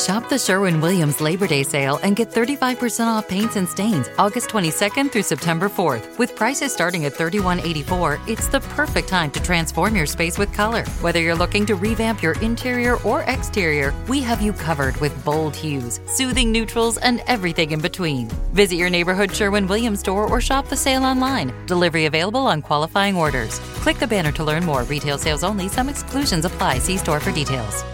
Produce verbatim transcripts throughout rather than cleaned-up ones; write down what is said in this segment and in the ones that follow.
Shop the Sherwin-Williams Labor Day sale and get thirty-five percent off paints and stains August twenty-second through September fourth. With prices starting at thirty-one eighty-four, it's the perfect time to transform your space with color. Whether you're looking to revamp your interior or exterior, we have you covered with bold hues, soothing neutrals, and everything in between. Visit your neighborhood Sherwin-Williams store or shop the sale online. Delivery available on qualifying orders. Click the banner to learn more. Retail sales only. Some exclusions apply. See store for details.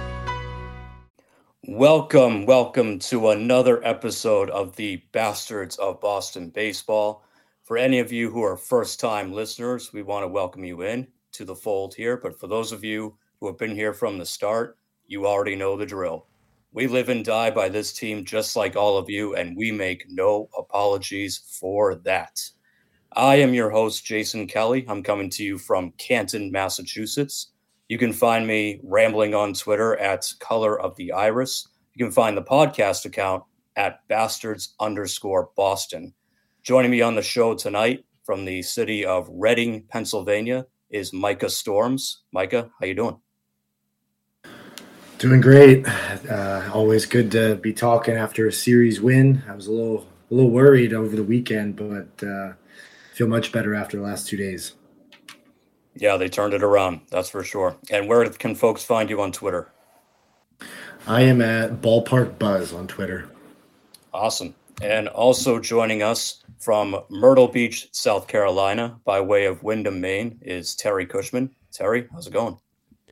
Welcome, welcome to another episode of the Bastards of Boston Baseball. For any of you who are first-time listeners, we want to welcome you in to the fold here. But for those of you who have been here from the start, you already know the drill. We live and die by this team just like all of you, and we make no apologies for that. I am your host, Jason Kelly. I'm coming to you from Canton, Massachusetts. You can find me rambling on Twitter at Color of the Iris. You can find the podcast account at Bastards underscore Boston. Joining me on the show tonight from the city of Reading, Pennsylvania, is Micah Storms. Micah, how you doing? Doing great. Uh, always good to be talking after a series win. I was a little, a little worried over the weekend, but uh, feel much better after the last two days. Yeah, they turned it around. That's for sure. And where can folks find you on Twitter? I am at Ballpark Buzz on Twitter. Awesome. And also joining us from Myrtle Beach, South Carolina, by way of Windham, Maine, is Terry Cushman. Terry, how's it going?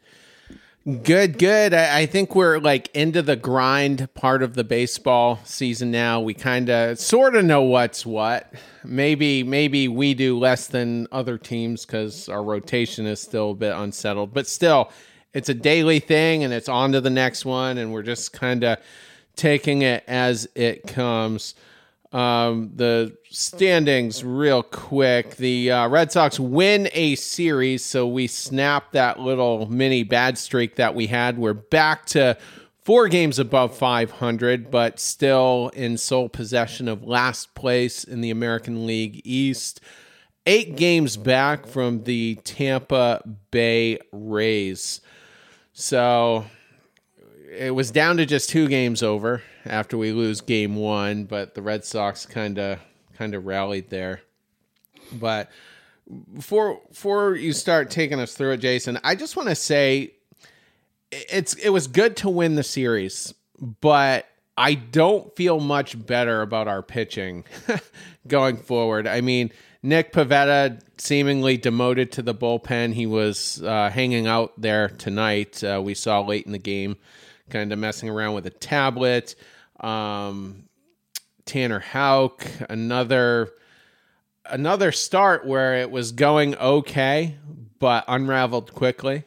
Good, good. I, I think we're like into the grind part of the baseball season now. We kind of sort of know what's what. Maybe maybe we do less than other teams because our rotation is still a bit unsettled. But still, it's a daily thing, and it's on to the next one, and we're just kind of taking it as it comes. Um, the standings real quick. The uh, Red Sox win a series, so we snap that little mini bad streak that we had. We're back to four games above five hundred, but still in sole possession of last place in the American League East. Eight games back from the Tampa Bay Rays. So it was down to just two games over after we lose game one, but the Red Sox kind of kind of rallied there. But before before you start taking us through it, Jason, I just want to say it's it was good to win the series, but I don't feel much better about our pitching going forward. I mean, Nick Pivetta seemingly demoted to the bullpen. He was uh, hanging out there tonight. Uh, we saw late in the game, kind of messing around with a tablet. Um, Tanner Houck, another another start where it was going okay, but unraveled quickly.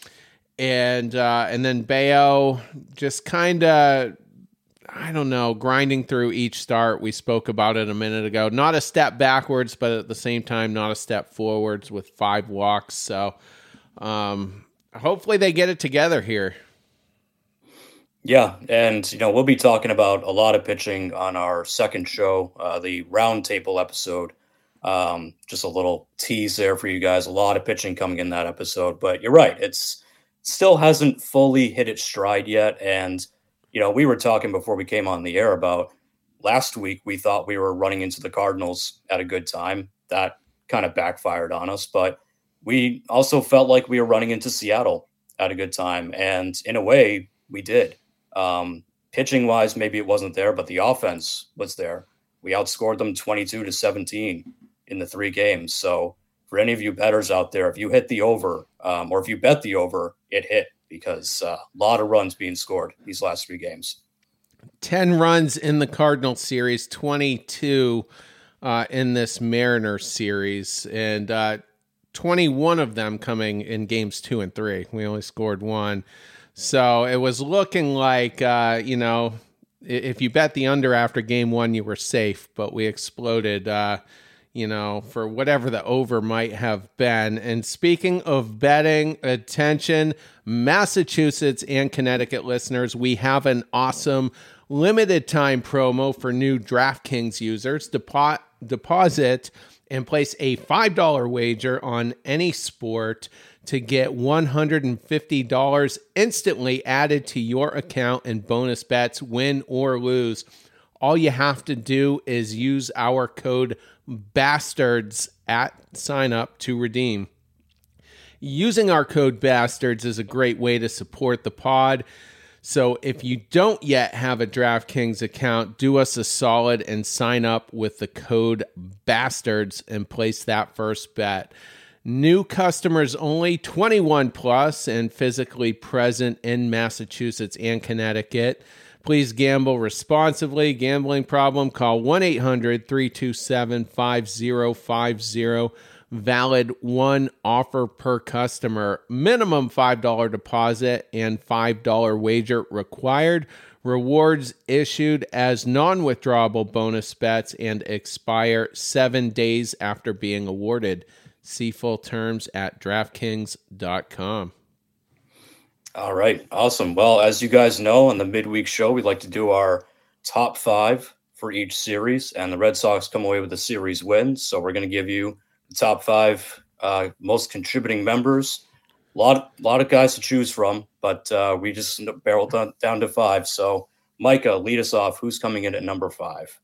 And uh, and then Bayo just kind of, I don't know, grinding through each start. We spoke about it a minute ago. Not a step backwards, but at the same time, not a step forwards with five walks. So um, hopefully they get it together here. Yeah, and, you know, we'll be talking about a lot of pitching on our second show, uh, the roundtable episode. Um, just a little tease there for you guys. A lot of pitching coming in that episode. But you're right. It's still hasn't fully hit its stride yet. And, you know, we were talking before we came on the air about last week, we thought we were running into the Cardinals at a good time. That kind of backfired on us. But we also felt like we were running into Seattle at a good time. And in a way, we did. Um, pitching wise, maybe it wasn't there, but the offense was there. We outscored them twenty-two to seventeen in the three games. So for any of you bettors out there, if you hit the over, um, or if you bet the over, it hit because uh, a lot of runs being scored these last three games. ten runs in the Cardinals series, twenty-two uh, in this Mariners series, and uh, twenty-one of them coming in games two and three. We only scored one. So it was looking like, uh, you know, if you bet the under after game one, you were safe, but we exploded, uh, you know, for whatever the over might have been. And speaking of betting, attention, Massachusetts and Connecticut listeners, we have an awesome limited time promo for new DraftKings users. Depo- deposit and place a five dollar wager on any sport to get one hundred fifty dollars instantly added to your account and bonus bets, win or lose. All you have to do is use our code BASTARDS at sign up to redeem. Using our code BASTARDS is a great way to support the pod. So if you don't yet have a DraftKings account, do us a solid and sign up with the code BASTARDS and place that first bet. New customers only, twenty-one plus and physically present in Massachusetts and Connecticut. Please gamble responsibly. Gambling problem, call one eight hundred three two seven five zero five zero. Valid one offer per customer. Minimum five dollars deposit and five dollars wager required. Rewards issued as non-withdrawable bonus bets and expire seven days after being awarded. See full terms at DraftKings dot com. All right. Awesome. Well, as you guys know, on the midweek show, we like to do our top five for each series, and the Red Sox come away with the series win. So we're going to give you the top five uh, most contributing members. A lot, lot of guys to choose from, but uh, we just barreled down, down to five. So, Micah, lead us off. Who's coming in at number five?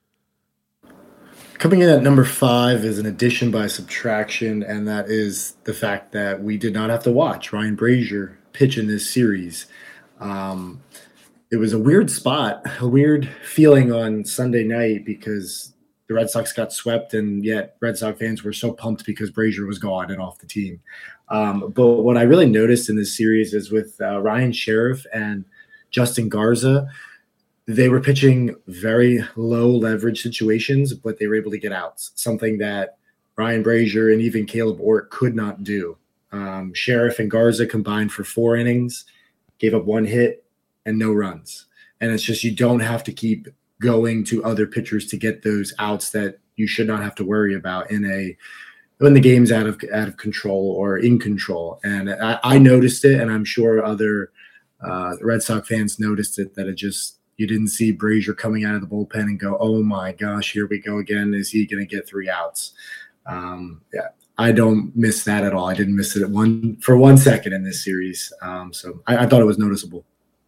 Coming in at number five is an addition by subtraction, and that is the fact that we did not have to watch Ryan Brasier pitch in this series. Um, it was a weird spot, a weird feeling on Sunday night because the Red Sox got swept, and yet Red Sox fans were so pumped because Brasier was gone and off the team. Um, but what I really noticed in this series is with uh, Ryan Sheriff and Justin Garza, they were pitching very low leverage situations, but they were able to get outs, something that Ryan Brasier and even Caleb Ortt could not do. Um, Sheriff and Garza combined for four innings, gave up one hit and no runs. And it's just, you don't have to keep going to other pitchers to get those outs that you should not have to worry about in a when the game's out of out of control or in control. And I, I noticed it, and I'm sure other uh, Red Sox fans noticed it, that it just, you didn't see Brasier coming out of the bullpen and go, oh my gosh, here we go again. Is he going to get three outs? Um, yeah, I don't miss that at all. I didn't miss it at one for one second in this series. Um, so I, I thought it was noticeable.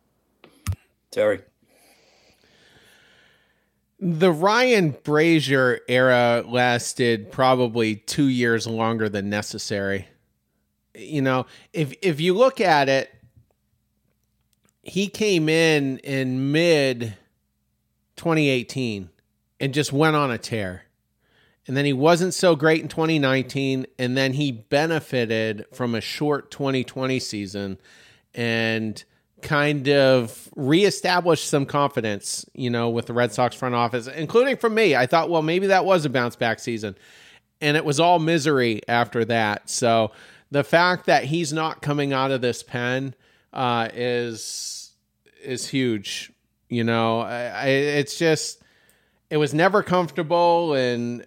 Terry. The Ryan Brasier era lasted probably two years longer than necessary. You know, if if you look at it, he came in in mid twenty eighteen and just went on a tear. And then he wasn't so great in twenty nineteen, and then he benefited from a short twenty twenty season and kind of reestablished some confidence, you know, with the Red Sox front office, including from me. I thought, well, maybe that was a bounce back season. And it was all misery after that. So the fact that he's not coming out of this pen uh, is is huge. You know, I, I, it's just, it was never comfortable. And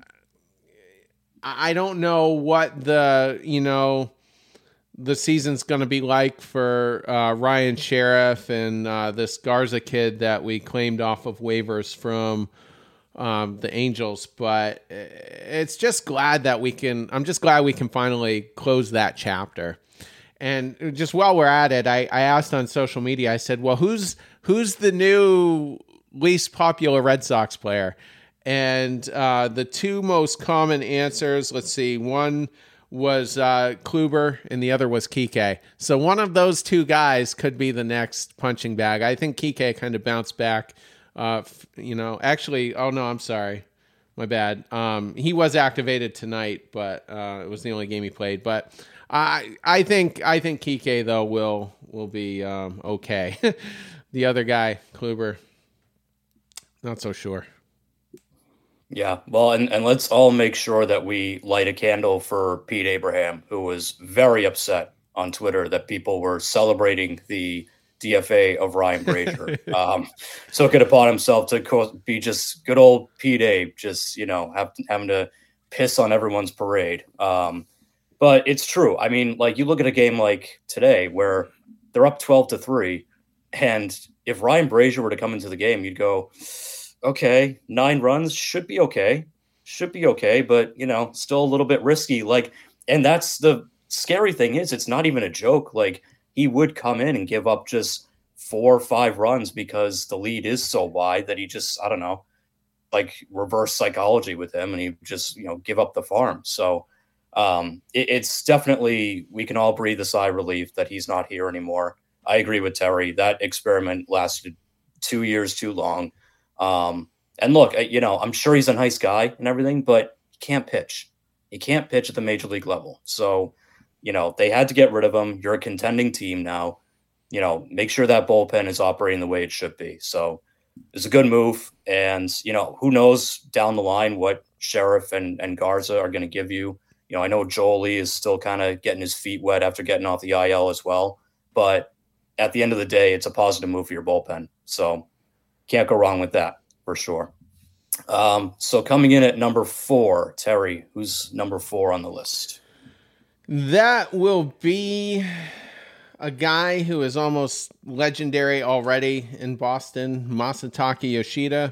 I don't know what the, you know, the season's going to be like for uh, Ryan Sheriff and uh, this Garza kid that we claimed off of waivers from um, the Angels. But it's just glad that we can, I'm just glad we can finally close that chapter. And just while we're at it, I, I asked on social media, I said, well, who's, who's the new least popular Red Sox player? And uh, the two most common answers, let's see, one was uh, Kluber and the other was Kike. So one of those two guys could be the next punching bag. I think Kike kind of bounced back. Uh, f- you know, actually, oh no, I'm sorry. My bad. Um, he was activated tonight, but uh, it was the only game he played. But I I think I think Kike, though, will, will be um, okay. The other guy, Kluber, not so sure. Yeah, well, and, and let's all make sure that we light a candle for Pete Abraham, who was very upset on Twitter that people were celebrating the D F A of Ryan Brasier. um, took it upon himself to co- be just good old Pete Abe, just, you know, have, having to piss on everyone's parade. Um, but it's true. I mean, like, you look at a game like today where they're up twelve to three, and if Ryan Brasier were to come into the game, you'd go, okay, nine runs should be okay. should be okay, but, you know, still a little bit risky. Like, and that's the scary thing is it's not even a joke. Like, he would come in and give up just four or five runs because the lead is so wide that he just, I don't know, like reverse psychology with him, and he just, you know, give up the farm. So um, it, it's definitely, we can all breathe a sigh of relief that he's not here anymore. I agree with Terry. That experiment lasted two years too long. Um, and look, you know, I'm sure he's a nice guy and everything, but he can't pitch. He can't pitch at the major league level. So, you know, they had to get rid of him. You're a contending team now. You know, make sure that bullpen is operating the way it should be. So it's a good move. And, you know, who knows down the line what Sheriff and, and Garza are going to give you. You know, I know Jolie is still kind of getting his feet wet after getting off the I L as well. But at the end of the day, it's a positive move for your bullpen. So can't go wrong with that for sure. Um, so coming in at number four, Terry, who's number four on the list? That will be a guy who is almost legendary already in Boston, Masataka Yoshida.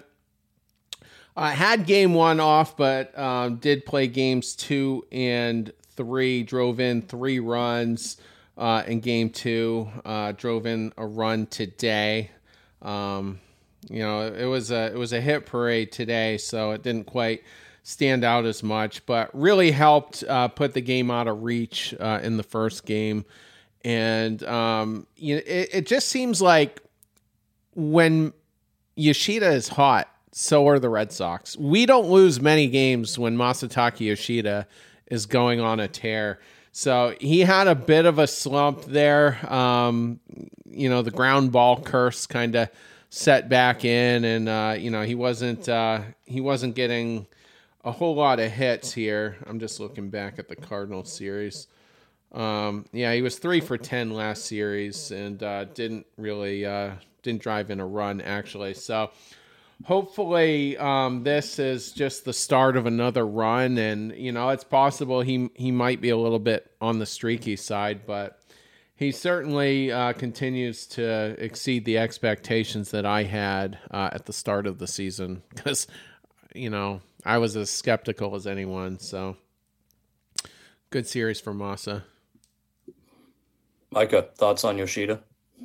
Uh, had game one off, but um, did play games two and three, drove in three runs uh, in game two, uh, drove in a run today. Um, you know, it was a, it was a hit parade today, so it didn't quite stand out as much, but really helped uh, put the game out of reach uh, in the first game. And um, you know, it, it just seems like when Yoshida is hot, so are the Red Sox. We don't lose many games when Masataka Yoshida is going on a tear. So he had a bit of a slump there. Um, you know, the ground ball curse kind of set back in, and uh, you know, he wasn't uh, he wasn't getting a whole lot of hits here. I'm just looking back at the Cardinals series. Um, yeah, he was three for ten last series, and uh, didn't really uh, didn't drive in a run actually. So hopefully um, this is just the start of another run, and you know, it's possible he he might be a little bit on the streaky side, but he certainly uh, continues to exceed the expectations that I had uh, at the start of the season, because you know, I was as skeptical as anyone. So good series for Masa. Micah, thoughts on Yoshida?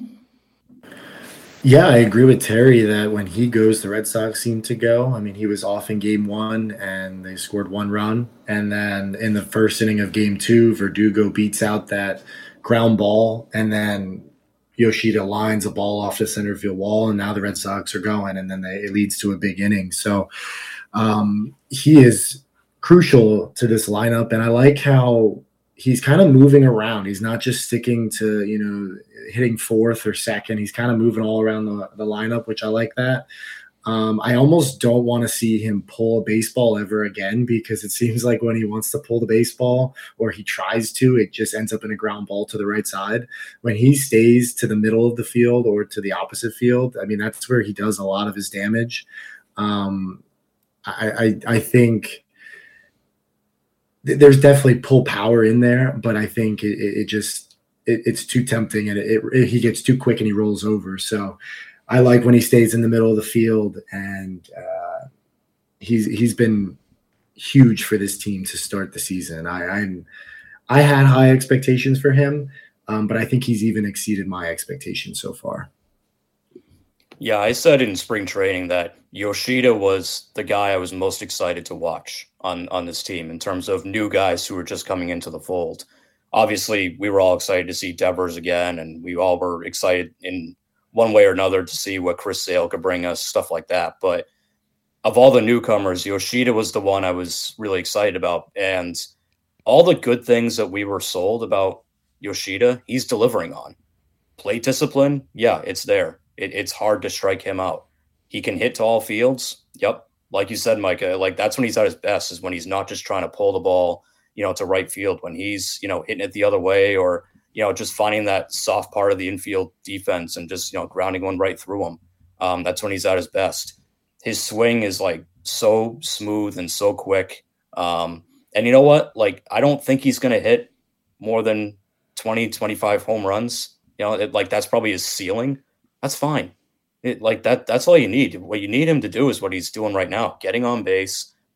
Yeah, I agree with Terry that when he goes, the Red Sox seem to go. I mean, he was off in game one and they scored one run. And then in the first inning of game two, Verdugo beats out that ground ball. And then Yoshida lines a ball off the center field wall. And now the Red Sox are going. And then they, it leads to a big inning. So um, he is crucial to this lineup. And I like how he's kind of moving around. He's not just sticking to, you know, hitting fourth or second. He's kind of moving all around the, the lineup, which I like that. Um, I almost don't want to see him pull a baseball ever again, because it seems like when he wants to pull the baseball or he tries to, it just ends up in a ground ball to the right side. When he stays to the middle of the field or to the opposite field, I mean, that's where he does a lot of his damage. Um, I, I, I think there's definitely pull power in there, but I think it, it just it, it's too tempting, and it, it, he gets too quick and he rolls over. So I like when he stays in the middle of the field, and uh, he's he's been huge for this team to start the season. I I'm, I had high expectations for him, um, but I think he's even exceeded my expectations so far. Yeah, I said in spring training that Yoshida was the guy I was most excited to watch on, on this team in terms of new guys who were just coming into the fold. Obviously, we were all excited to see Devers again, and we all were excited in one way or another to see what Chris Sale could bring us, stuff like that. But of all the newcomers, Yoshida was the one I was really excited about. And all the good things that we were sold about Yoshida, he's delivering on. Plate discipline, yeah, it's there. It, it's hard to strike him out. He can hit to all fields. Yep. Like you said, Micah, like that's when he's at his best, is when he's not just trying to pull the ball, you know, to right field, when he's, you know, hitting it the other way, or, you know, just finding that soft part of the infield defense and just, you know, grounding one right through him. Um, that's when he's at his best. His swing is like so smooth and so quick. Um, and you know what? Like, I don't think he's going to hit more than twenty, twenty-five home runs. You know, it, like that's probably his ceiling. That's fine. It, like that, that's all you need. What you need him to do is what he's doing right now, getting on base,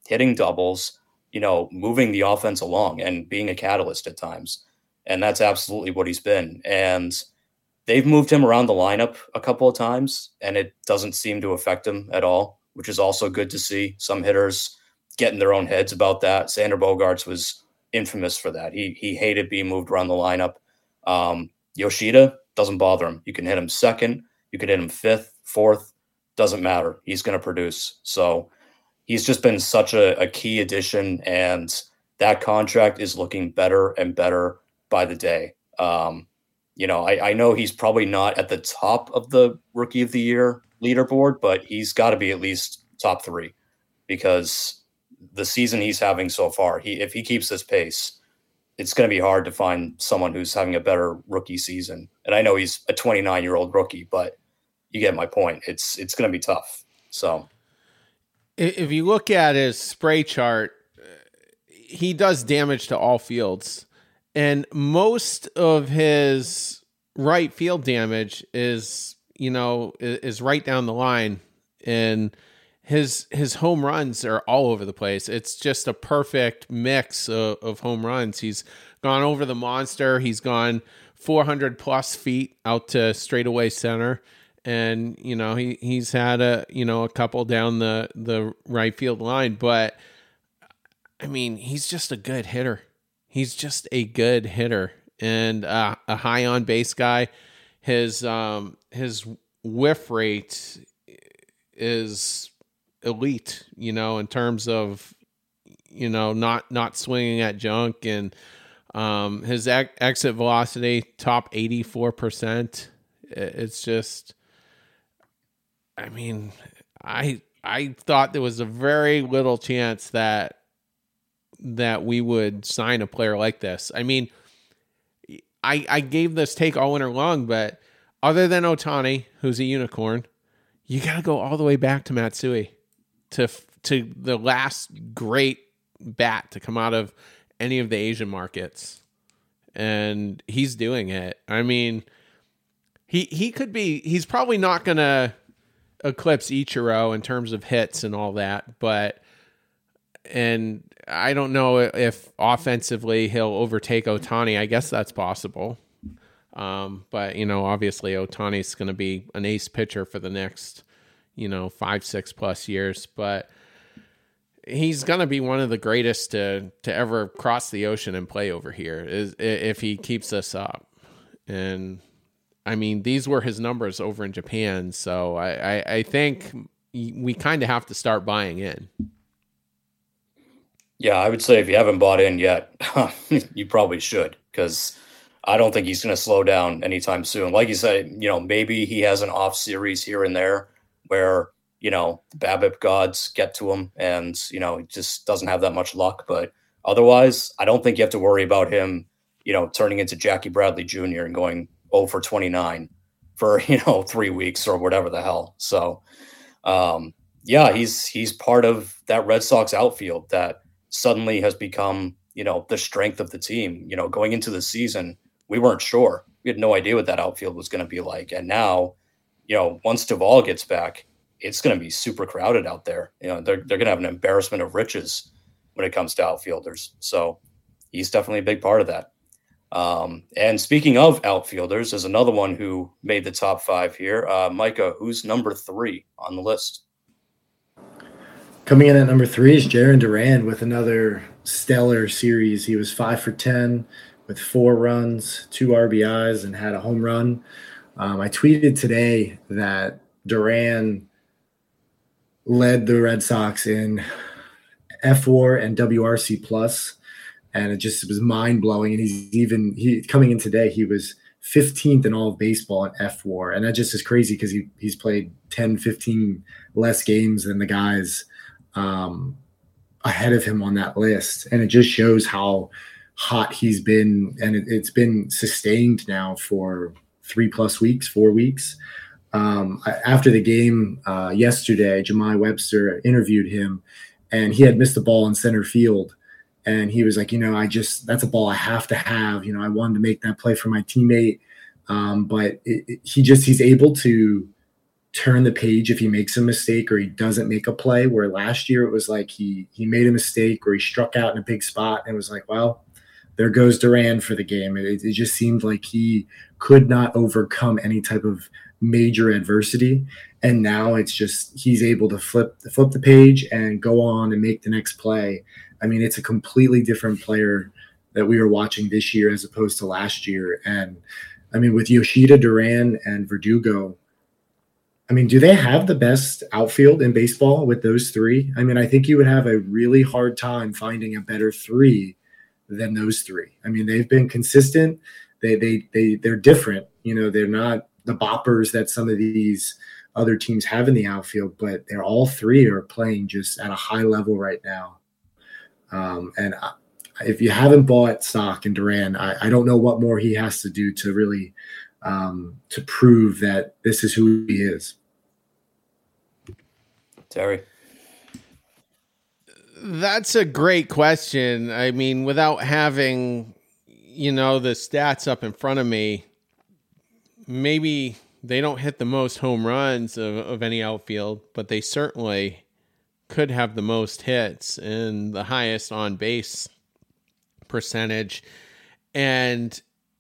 hitting doubles, you know, moving the offense along and being a catalyst at times. And that's absolutely what he's been. And they've moved him around the lineup a couple of times, and it doesn't seem to affect him at all, which is also good to see. Some hitters get in their own heads about that. Xander Bogaerts was infamous for that. He he hated being moved around the lineup. Um, Yoshida doesn't bother him. You can hit him second, you can hit him fifth, fourth, doesn't matter. He's going to produce. So he's just been such a, a key addition, and that contract is looking better and better by the day. Um, you know, I, I know he's probably not at the top of the Rookie of the Year leaderboard, but he's got to be at least top three, because the season he's having so far, he if he keeps this pace, it's going to be hard to find someone who's having a better rookie season. And I know he's a twenty-nine-year-old rookie, but you get my point. It's it's going to be tough. So if you look at his spray chart, he does damage to all fields. And most of his right field damage is, you know, is right down the line. And his his home runs are all over the place. It's just a perfect mix of, of home runs. He's gone over the monster. He's gone four hundred plus feet out to straightaway center. And, you know, he, he's had a, you know, a couple down the, the right field line. But, I mean, he's just a good hitter. He's just a good hitter and uh, a high on base guy. His um, his whiff rate is elite, you know, in terms of, you know, not not swinging at junk, and um, his ex- exit velocity top eighty-four percent. It's just, I mean, I I thought there was a very little chance that. that we would sign a player like this. I mean, I I gave this take all winter long, but other than Ohtani, who's a unicorn, you got to go all the way back to Matsui, to to the last great bat to come out of any of the Asian markets. And he's doing it. I mean, he he could be, he's probably not going to eclipse Ichiro in terms of hits and all that, but and I don't know if offensively he'll overtake Ohtani. I guess that's possible. Um, but, you know, obviously Ohtani's going to be an ace pitcher for the next, you know, five, six plus years. But he's going to be one of the greatest to, to ever cross the ocean and play over here, is if he keeps this up. And, I mean, these were his numbers over in Japan. So I, I, I think we kind of have to start buying in. Yeah, I would say if you haven't bought in yet, you probably should, because I don't think he's going to slow down anytime soon. Like you said, you know, maybe he has an off series here and there where, you know, the BABIP gods get to him and, you know, he just doesn't have that much luck. But otherwise, I don't think you have to worry about him, you know, turning into Jackie Bradley Junior and going oh for twenty-nine for, you know, three weeks or whatever the hell. So, um, yeah, he's he's part of that Red Sox outfield that suddenly has become, you know, the strength of the team. You know, going into the season, we weren't sure. We had no idea what that outfield was going to be like. And now, you know, once Duvall gets back, it's going to be super crowded out there. You know, they're, they're going to have an embarrassment of riches when it comes to outfielders. So he's definitely a big part of that. Um, and speaking of outfielders, there's another one who made the top five here. Uh, Micah, who's number three on the list? Coming in at number three is Jarren Duran with another stellar series. He was five for ten with four runs, two R B Is, and had a home run. Um, I tweeted today that Duran led the Red Sox in F WAR and W R C plus, and it just was mind blowing. And he's even he coming in today, he was fifteenth in all of baseball in F WAR, and that just is crazy because he he's played ten, fifteen less games than the guys um, ahead of him on that list. And it just shows how hot he's been, and it, it's been sustained now for three plus weeks, four weeks. Um, after the game uh, yesterday, Jemai Webster interviewed him, and he had missed the ball in center field. And he was like, you know, I just, that's a ball I have to have. You know, I wanted to make that play for my teammate. Um, but it, it, he just, he's able to turn the page if he makes a mistake or he doesn't make a play, where last year it was like he he made a mistake or he struck out in a big spot and it was like, well, there goes Duran for the game. It, it just seemed like he could not overcome any type of major adversity. And now it's just he's able to flip flip the page and go on and make the next play. I mean, it's a completely different player that we were watching this year as opposed to last year. And I mean, with Yoshida, Duran, and Verdugo, I mean, do they have the best outfield in baseball with those three? I mean, I think you would have a really hard time finding a better three than those three. I mean, they've been consistent. They they they they're different. You know, they're not the boppers that some of these other teams have in the outfield, but they're all three are playing just at a high level right now. Um, and I, if you haven't bought stock in Duran, I, I don't know what more he has to do to really um, to prove that this is who he is. Terry. That's a great question. I mean, without having, you know, the stats up in front of me, maybe they don't hit the most home runs of, of any outfield, but they certainly could have the most hits and the highest on base percentage. And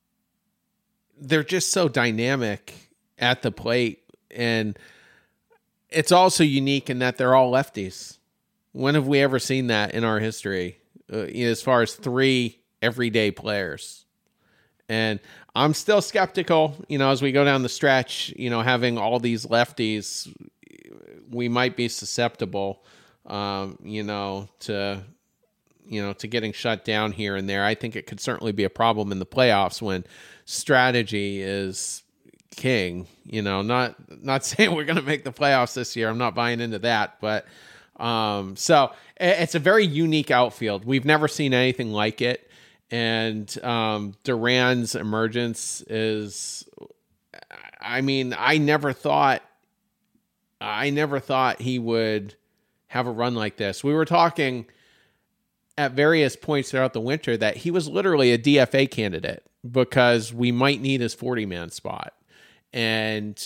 they're just so dynamic at the plate. And it's also unique in that they're all lefties. When have we ever seen that in our history, uh, as far as three everyday players? And I'm still skeptical, you know, as we go down the stretch, you know, having all these lefties, we might be susceptible, um, you know, to, you know, to getting shut down here and there. I think it could certainly be a problem in the playoffs when strategy is king, you know, not, not saying we're going to make the playoffs this year. I'm not buying into that, but, um, so it's a very unique outfield. We've never seen anything like it. And, um, Duran's emergence is, I mean, I never thought, I never thought he would have a run like this. We were talking at various points throughout the winter that he was literally a D F A candidate because we might need his forty man spot. And,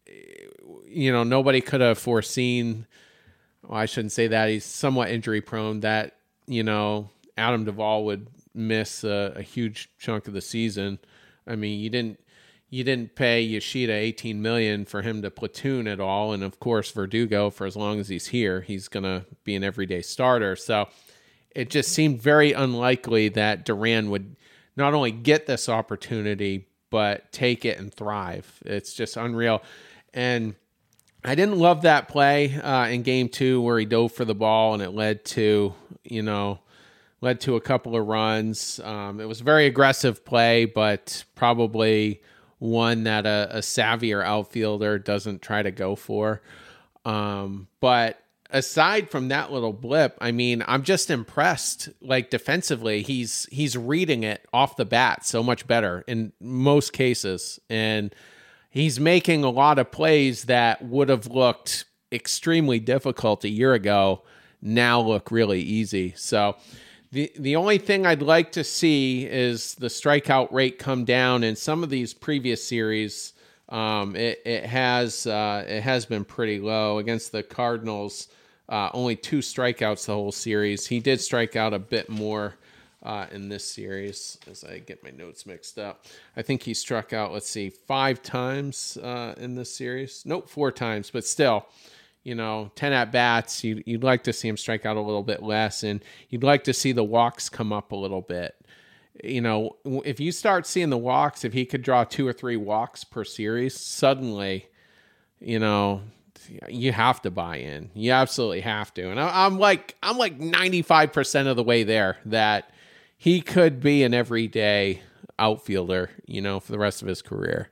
you know, nobody could have foreseen, well, I shouldn't say that, he's somewhat injury prone, that, you know, Adam Duvall would miss a, a huge chunk of the season. I mean, you didn't, you didn't pay Yoshida eighteen million dollars for him to platoon at all. And of course, Verdugo, for as long as he's here, he's going to be an everyday starter. So it just seemed very unlikely that Duran would not only get this opportunity, but take it and thrive. It's just unreal. And I didn't love that play uh, in game two where he dove for the ball and it led to, you know, led to a couple of runs. Um, it was a very aggressive play, but probably one that a, a savvier outfielder doesn't try to go for. Um, but aside from that little blip, I mean, I'm just impressed. Like defensively, he's he's reading it off the bat so much better in most cases. And he's making a lot of plays that would have looked extremely difficult a year ago, now look really easy. So the the only thing I'd like to see is the strikeout rate come down. In some of these previous series, um, it, it has uh, it has been pretty low. Against the Cardinals, uh, only two strikeouts the whole series. He did strike out a bit more uh, in this series, as I get my notes mixed up. I think he struck out, let's see, five times uh, in this series. Nope, four times, but still, you know, ten at-bats, you'd, you'd like to see him strike out a little bit less, and you'd like to see the walks come up a little bit. You know, if you start seeing the walks, if he could draw two or three walks per series, suddenly, you know, you have to buy in. You absolutely have to. And I, I'm like, I'm like ninety-five percent of the way there that he could be an everyday outfielder, you know, for the rest of his career.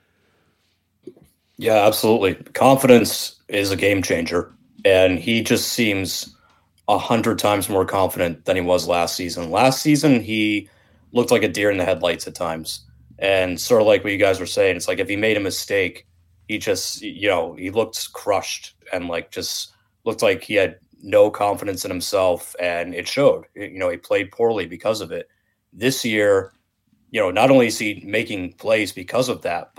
Yeah, absolutely. Confidence is a game changer, and he just seems a hundred times more confident than he was last season. Last season, he looked like a deer in the headlights at times, and sort of like what you guys were saying, it's like if he made a mistake, he just, you know, he looked crushed and like just looked like he had no confidence in himself, and it showed. You know, he played poorly because of it. This year, you know, not only is he making plays because of that, but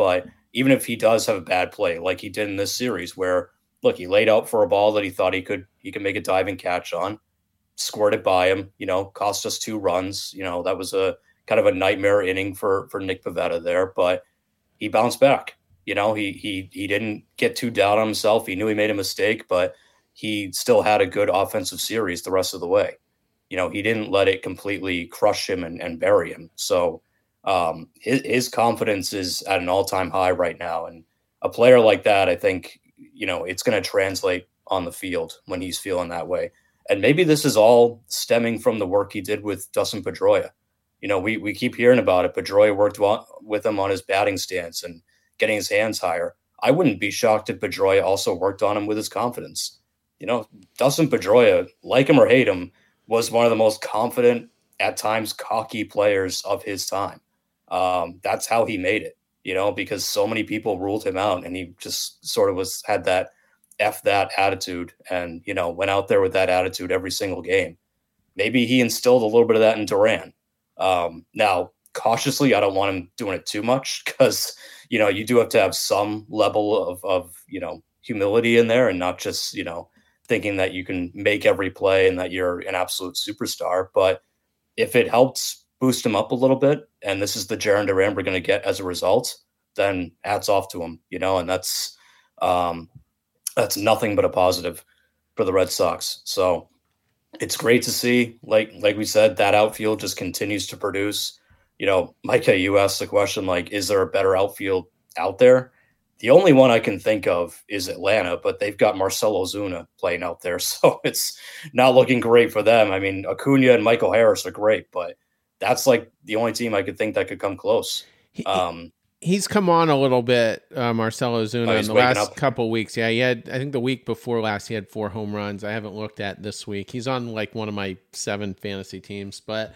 even if he does have a bad play, like he did in this series, where look, he laid out for a ball that he thought he could he could make a diving catch on, scored it by him, you know, cost us two runs. You know, that was a kind of a nightmare inning for for Nick Pivetta there, but he bounced back. You know, he he he didn't get too down on himself. He knew he made a mistake, but he still had a good offensive series the rest of the way. You know, he didn't let it completely crush him and, and bury him. So um, his, his confidence is at an all-time high right now. And a player like that, I think, you know, it's going to translate on the field when he's feeling that way. And maybe this is all stemming from the work he did with Dustin Pedroia. You know, we we keep hearing about it. Pedroia worked with him on his batting stance and getting his hands higher. I wouldn't be shocked if Pedroia also worked on him with his confidence. You know, Dustin Pedroia, like him or hate him, was one of the most confident, at times cocky players of his time. Um, that's how he made it, you know, because so many people ruled him out, and he just sort of was had that F that attitude, and, you know, went out there with that attitude every single game. Maybe he instilled a little bit of that in Duran. Um, now, cautiously, I don't want him doing it too much, because, you know, you do have to have some level of, of, you know, humility in there, and not just, you know, thinking that you can make every play and that you're an absolute superstar. But if it helps boost him up a little bit, and this is the Jarren Duran we're going to get as a result, then hats off to him, you know, and that's, um, that's nothing but a positive for the Red Sox. So it's great to see, like, like we said, that outfield just continues to produce. You know, Micah, you asked the question, like, is there a better outfield out there? The only one I can think of is Atlanta, but they've got Marcell Ozuna playing out there, so it's not looking great for them. I mean, Acuna and Michael Harris are great, but that's like the only team I could think that could come close. Um, he's come on a little bit, uh, Marcell Ozuna, oh, in the last up. couple of weeks. Yeah, he had, I think the week before last, he had four home runs. I haven't looked at this week. He's on like one of my seven fantasy teams, but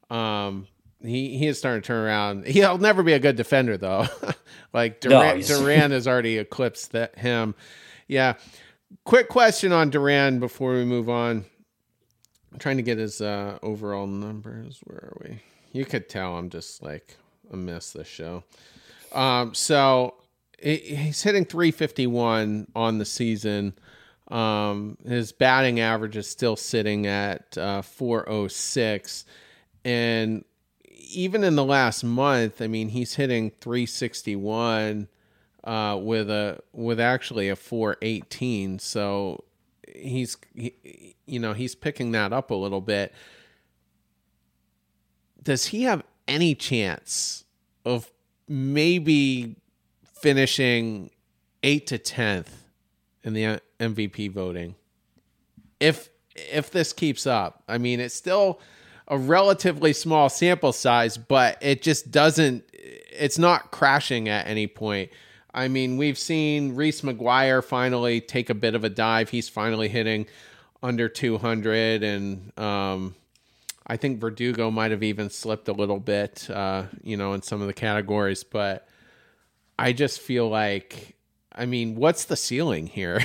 um, He he is starting to turn around. He'll never be a good defender, though. like Duran, no, Duran has already eclipsed that him. Yeah. Quick question on Duran before we move on. I'm trying to get his uh, overall numbers. Where are we? You could tell I'm just like a miss this show. Um, so it, he's hitting three fifty-one on the season. Um, his batting average is still sitting at uh, four oh six, and even in the last month, I mean, he's hitting three sixty-one uh, with a with actually a four eighteen. So he's he, you know he's picking that up a little bit. Does he have any chance of maybe finishing eight to tenth in the M V P voting if if this keeps up? I mean, it's still a relatively small sample size, but it just doesn't, it's not crashing at any point. I mean, we've seen Reese McGuire finally take a bit of a dive. He's finally hitting under two hundred, and um, I think Verdugo might have even slipped a little bit, uh, you know, in some of the categories, but I just feel like, I mean, what's the ceiling here?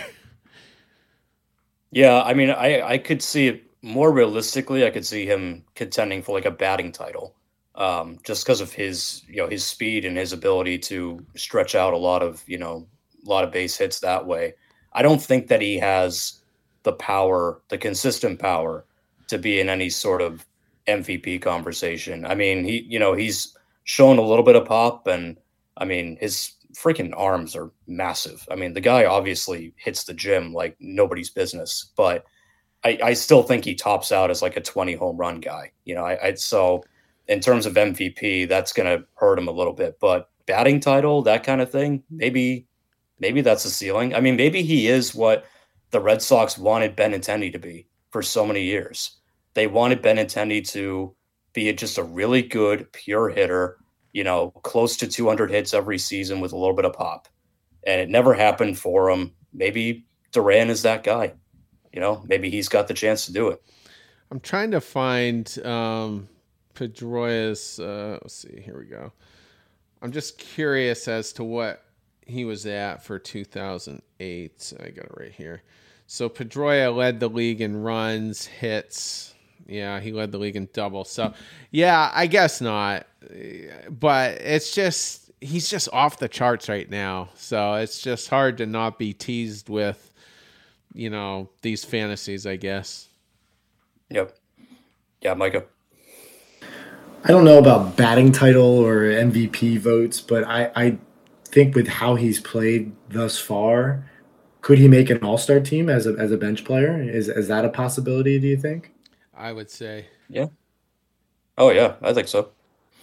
Yeah, I mean, I, I could see it more realistically. I could see him contending for like a batting title, um, just because of his, you know, his speed and his ability to stretch out a lot of, you know, a lot of base hits that way. I don't think that he has the power, the consistent power, to be in any sort of M V P conversation. I mean, he, you know, he's shown a little bit of pop, and I mean, his freaking arms are massive. I mean, the guy obviously hits the gym like nobody's business, but I, I still think he tops out as like a twenty home run guy. You know, I, I so in terms of M V P, that's going to hurt him a little bit, but batting title, that kind of thing, maybe, maybe that's the ceiling. I mean, maybe he is what the Red Sox wanted Benintendi to be for so many years. They wanted Benintendi to be just a really good, pure hitter, you know, close to two hundred hits every season with a little bit of pop. And it never happened for him. Maybe Duran is that guy. You know, maybe he's got the chance to do it. I'm trying to find um, Pedroia's, uh, let's see, here we go. I'm just curious as to what he was at for two thousand eight. I got it right here. So Pedroia led the league in runs, hits. Yeah, he led the league in doubles. So, yeah, I guess not. But it's just, he's just off the charts right now. So it's just hard to not be teased with, you know, these fantasies, I guess. Yep. Yeah, Micah. I don't know about batting title or M V P votes, but I, I think with how he's played thus far, could he make an all-star team as a as a bench player? Is is that a possibility, do you think? I would say. Yeah. Oh, yeah, I think so.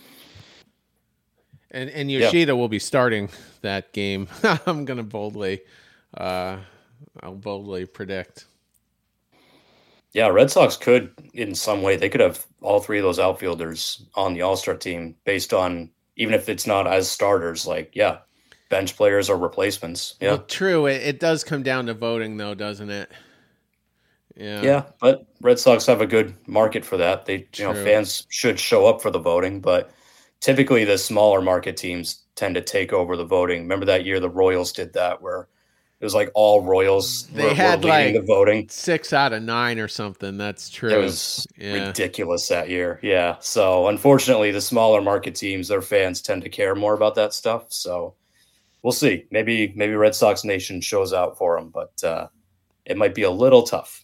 And and Yoshida yeah. will be starting that game. I'm going to boldly, uh, I'll boldly predict. Yeah, Red Sox could, in some way, they could have all three of those outfielders on the All-Star team based on, even if it's not as starters, like, yeah, bench players or replacements. Yeah, well, true. It, it does come down to voting, though, doesn't it? Yeah. Yeah, but Red Sox have a good market for that. They, you know, fans should show up for the voting, but typically the smaller market teams tend to take over the voting. Remember that year the Royals did that, where it was like all Royals they were, had were leading like the voting. Six out of nine or something. That's true. It was yeah. ridiculous that year. Yeah. So unfortunately, the smaller market teams, their fans tend to care more about that stuff. So we'll see. Maybe maybe Red Sox Nation shows out for them, but uh, it might be a little tough.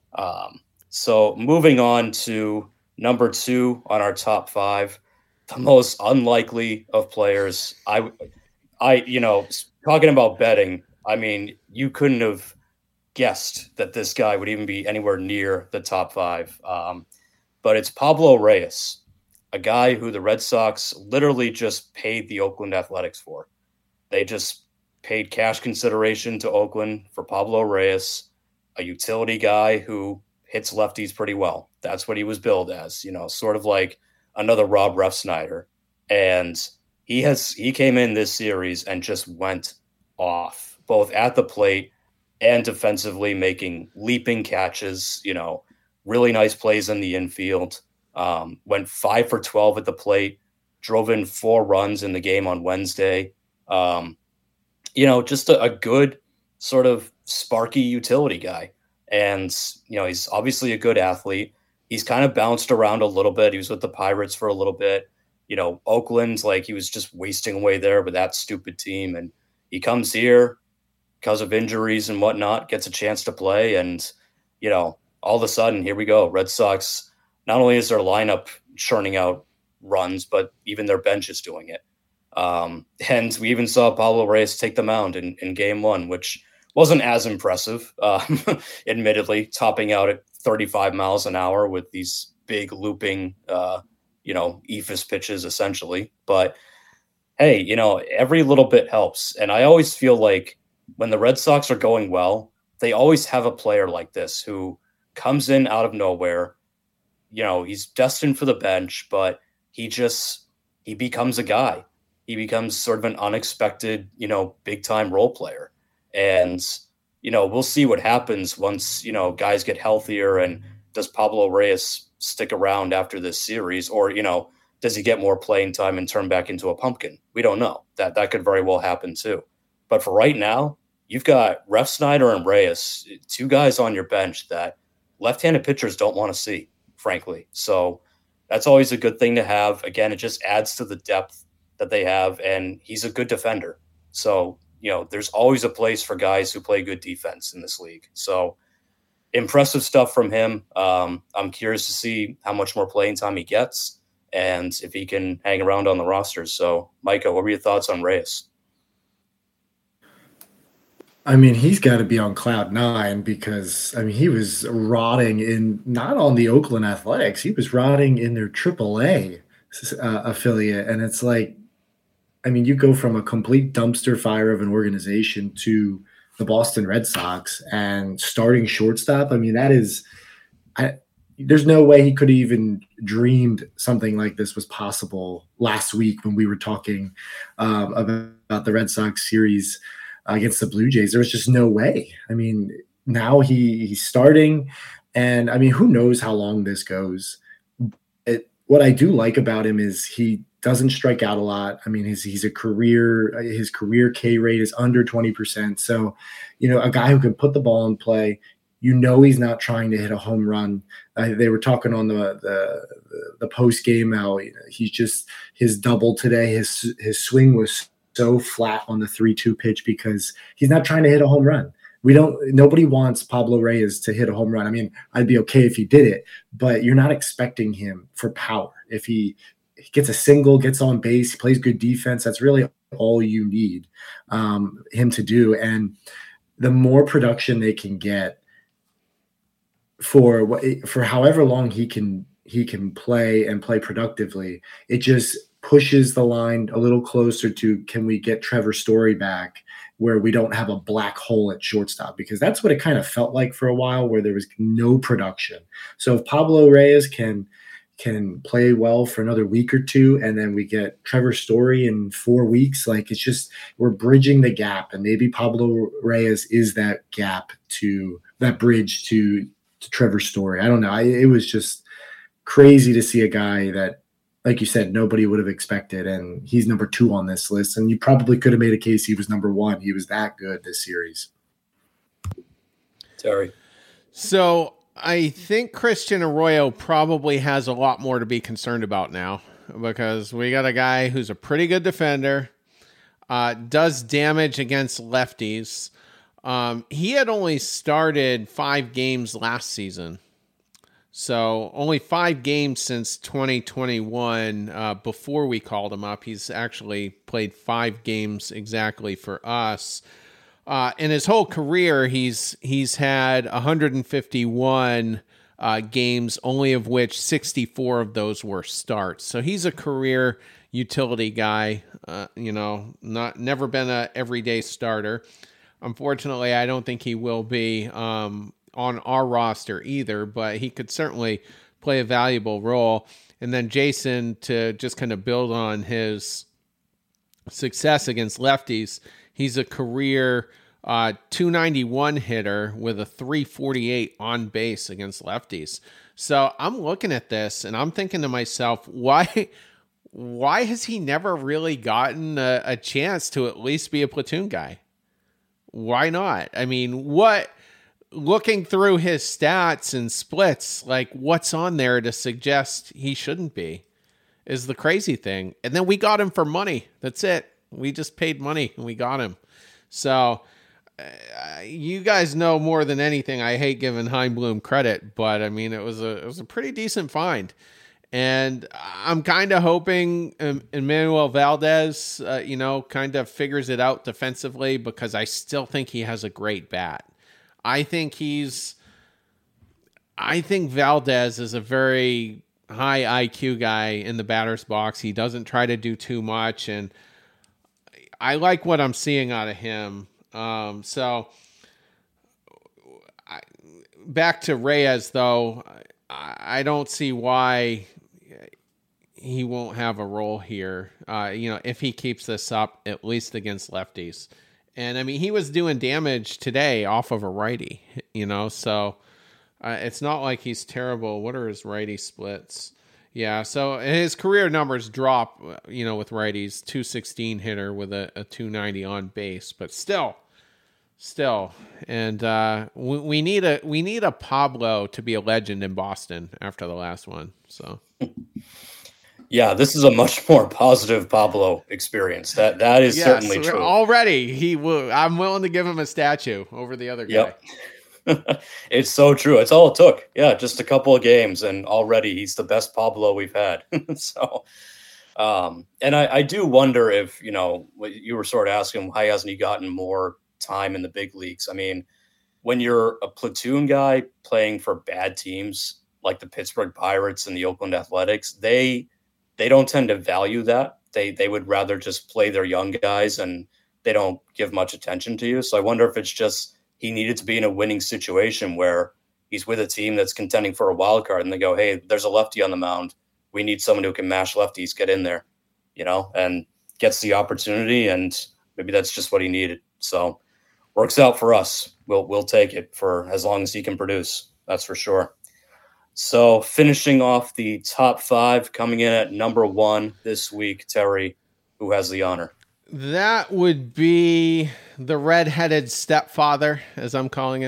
Um, so moving on to number two on our top five, the most unlikely of players. I, I, you know, talking about betting, I mean, you couldn't have guessed that this guy would even be anywhere near the top five. Um, but it's Pablo Reyes, a guy who the Red Sox literally just paid the Oakland Athletics for. They just paid cash consideration to Oakland for Pablo Reyes, a utility guy who hits lefties pretty well. That's what he was billed as, you know, sort of like another Rob Refsnyder. And he has he came in this series and just went off, both at the plate and defensively, making leaping catches, you know, really nice plays in the infield. Um, went five for twelve at the plate, drove in four runs in the game on Wednesday. Um, you know, just a, a good sort of sparky utility guy. And, you know, he's obviously a good athlete. He's kind of bounced around a little bit. He was with the Pirates for a little bit. You know, Oakland, like he was just wasting away there with that stupid team. And he comes here because of injuries and whatnot, gets a chance to play. And, you know, all of a sudden, here we go. Red Sox, not only is their lineup churning out runs, but even their bench is doing it. Um, and we even saw Pablo Reyes take the mound in, in game one, which wasn't as impressive, um, admittedly, topping out at thirty-five miles an hour with these big looping, uh, you know, eephus pitches, essentially. But, hey, you know, every little bit helps. And I always feel like when the Red Sox are going well, they always have a player like this who comes in out of nowhere. You know, he's destined for the bench, but he just, he becomes a guy. He becomes sort of an unexpected, you know, big-time role player. And, you know, we'll see what happens once, you know, guys get healthier. And does Pablo Reyes stick around after this series? Or, you know, does he get more playing time and turn back into a pumpkin? We don't know. That that could very well happen too. But for right now, you've got Refsnyder and Reyes, two guys on your bench that left-handed pitchers don't want to see, frankly. So that's always a good thing to have. Again, it just adds to the depth that they have, and he's a good defender. So, you know, there's always a place for guys who play good defense in this league. So impressive stuff from him. Um, I'm curious to see how much more playing time he gets and if he can hang around on the rosters. So, Micah, what were your thoughts on Reyes? I mean, he's got to be on cloud nine because, I mean, he was rotting in, not on the Oakland Athletics, he was rotting in their triple A uh, affiliate. And it's like, I mean, you go from a complete dumpster fire of an organization to the Boston Red Sox and starting shortstop. I mean, that is, I, there's no way he could have even dreamed something like this was possible last week when we were talking um, about, about the Red Sox series against the Blue Jays. There was just no way. I mean, now he he's starting, and I mean, who knows how long this goes. It, what I do like about him is he doesn't strike out a lot. I mean, he's he's a career his career K rate is under twenty percent. So, you know, a guy who can put the ball in play. You know he's not trying to hit a home run. Uh, they were talking on the the, the post game how he's just his double today. His his swing was so flat on the three two pitch because he's not trying to hit a home run. We don't. Nobody wants Pablo Reyes to hit a home run. I mean, I'd be okay if he did it, but you're not expecting him for power. If he gets a single, gets on base, plays good defense, that's really all you need um, him to do. And the more production they can get for for however long he can he can play and play productively, it just pushes the line a little closer to, can we get Trevor Story back where we don't have a black hole at shortstop? Because that's what it kind of felt like for a while, where there was no production. So if Pablo Reyes can can play well for another week or two, and then we get Trevor Story in four weeks, like it's just, we're bridging the gap, and maybe Pablo Reyes is that gap to that bridge to, to Trevor Story. I don't know. I, it was just crazy to see a guy that, like you said, nobody would have expected, and he's number two on this list. And you probably could have made a case he was number one. He was that good this series. Terry. So I think Christian Arroyo probably has a lot more to be concerned about now, because we got a guy who's a pretty good defender, uh, does damage against lefties. Um, he had only started five games last season. So only five games since twenty twenty-one uh, before we called him up. He's actually played five games exactly for us. Uh, in his whole career, he's he's had one hundred fifty-one uh, games, only of which sixty-four of those were starts. So he's a career utility guy. Uh, you know, not never been a everyday starter. Unfortunately, I don't think he will be um, on our roster either, but he could certainly play a valuable role. And then Jason, to just kind of build on his success against lefties, he's a career uh, two ninety-one hitter with a three forty-eight on base against lefties. So I'm looking at this and I'm thinking to myself, why, why has he never really gotten a, a chance to at least be a platoon guy? Why not? I mean, what, looking through his stats and splits, like what's on there to suggest he shouldn't be is the crazy thing. And then we got him for money. That's it. We just paid money and we got him. So uh, you guys know more than anything, I hate giving Heimblum credit, but I mean, it was a, it was a pretty decent find. And I'm kind of hoping um, Emmanuel Valdez, uh, you know, kind of figures it out defensively, because I still think he has a great bat. I think he's, I think Valdez is a very high I Q guy in the batter's box. He doesn't try to do too much, and I like what I'm seeing out of him. Um, so I, back to Reyes, though, I, I don't see why he won't have a role here. Uh, you know, if he keeps this up, at least against lefties. And I mean, he was doing damage today off of a righty, you know, so uh, it's not like he's terrible. What are his righty splits? Yeah, so his career numbers drop, you know, with righties, two sixteen hitter with a, a two ninety on base, but still, still. And uh, we, we need a we need a Pablo to be a legend in Boston after the last one. So. Yeah, this is a much more positive Pablo experience. That that is yes, certainly true. Already, he will. I'm willing to give him a statue over the other guy. Yep. It's so true. It's all it took. Yeah, just a couple of games, and already he's the best Pablo we've had. so, um, and I, I do wonder if, you know, you were sort of asking why hasn't he gotten more time in the big leagues? I mean, when you're a platoon guy playing for bad teams like the Pittsburgh Pirates and the Oakland Athletics, they They don't tend to value that. They they would rather just play their young guys, and they don't give much attention to you. So I wonder if it's just he needed to be in a winning situation where he's with a team that's contending for a wild card, and they go, hey, there's a lefty on the mound. We need someone who can mash lefties, get in there, you know, and gets the opportunity, and maybe that's just what he needed. So works out for us. We'll we'll take it for as long as he can produce. That's for sure. So finishing off the top five, coming in at number one this week, Terry, who has the honor? That would be the redheaded stepfather, as I'm calling him,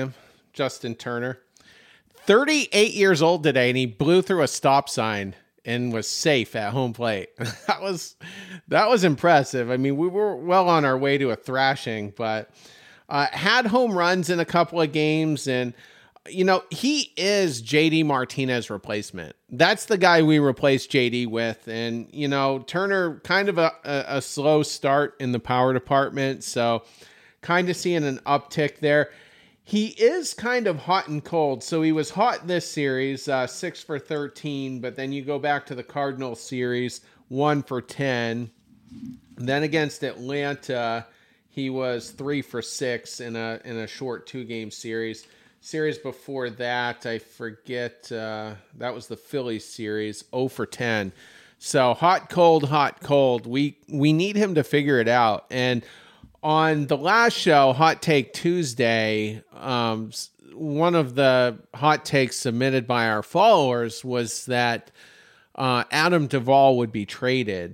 Justin Turner. thirty-eight years old today, and he blew through a stop sign and was safe at home plate. that was that was impressive. I mean, we were well on our way to a thrashing, but uh, had home runs in a couple of games, and you know, he is J D Martinez replacement. That's the guy we replaced J D with. And, you know, Turner kind of a, a, a slow start in the power department. So kind of seeing an uptick there. He is kind of hot and cold. So he was hot this series, uh, six for thirteen. But then you go back to the Cardinals series, one for ten. Then against Atlanta, he was three for six in a in a short two-game series. Series before that, I forget, uh, that was the Phillies series, oh for ten. So hot, cold, hot, cold. We we need him to figure it out. And on the last show, Hot Take Tuesday, um, one of the hot takes submitted by our followers was that uh, Adam Duvall would be traded.